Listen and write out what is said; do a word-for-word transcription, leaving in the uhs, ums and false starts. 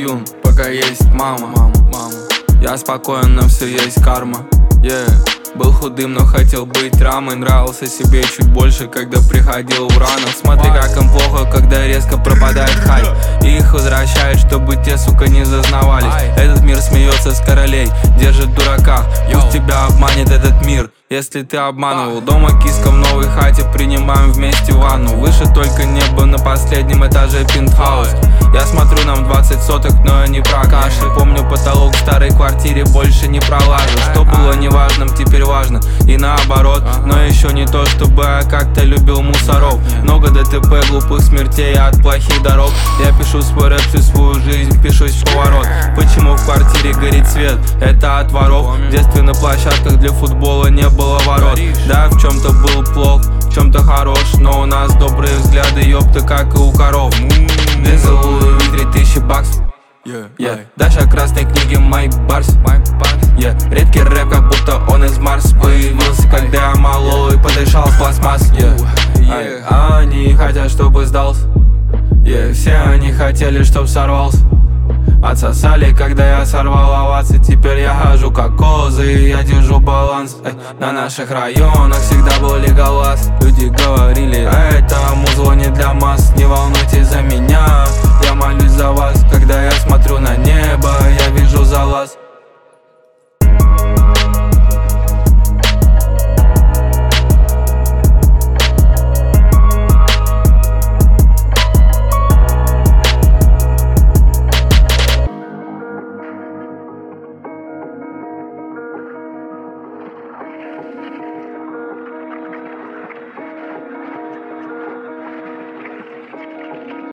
юн, пока есть мама, мама, мама. Я спокоен, но все есть карма, yeah. Был худым, но хотел быть рамой. Нравился себе чуть больше, когда приходил в ранах. Смотри, как им плохо, когда резко пропадает хайп. И их возвращают, чтобы те, сука, не зазнавались. Этот мир смеется с королей, держит в дураках. Пусть тебя обманет этот мир, если ты обманывал. Дома киска в новой хате, принимаем вместе ванну. Выше только небо, на последнем этаже пентхаус. Я смотрю, нам двадцать соток, но я не про кашель. Помню, потолок в старой квартире больше не пролажу. Что было неважным, теперь важно, и наоборот. Но еще не то, чтобы я как-то любил мусоров. Много ДТП, глупых смертей от плохих дорог. Я пишу свой рэп, всю свою жизнь, пишусь в поворот. Почему в квартире горит свет? Это от воров. В детстве на площадках для футбола не было ворот. Да, в чем-то был плох, в чем-то хорош, но у нас добрые взгляды, ёпта, как и у коров. Дензел Луи три тысячи баксов, yeah, yeah. Даша красной книги Майк Барс, yeah. Редкий рэп, как будто он из Марса. Появился, когда я малой, подышал в пластмасс, yeah. Yeah. А они хотят, чтобы сдался, yeah. Все они хотели, чтоб сорвался. Отсосали, когда я сорвал овации. Теперь я хожу как козы, я держу баланс. Эй, на наших районах всегда был леголаз. Люди говорили, это музло не для масс. Не волнуйтесь за меня, я молюсь за вас. Когда я смотрю на небо, я вижу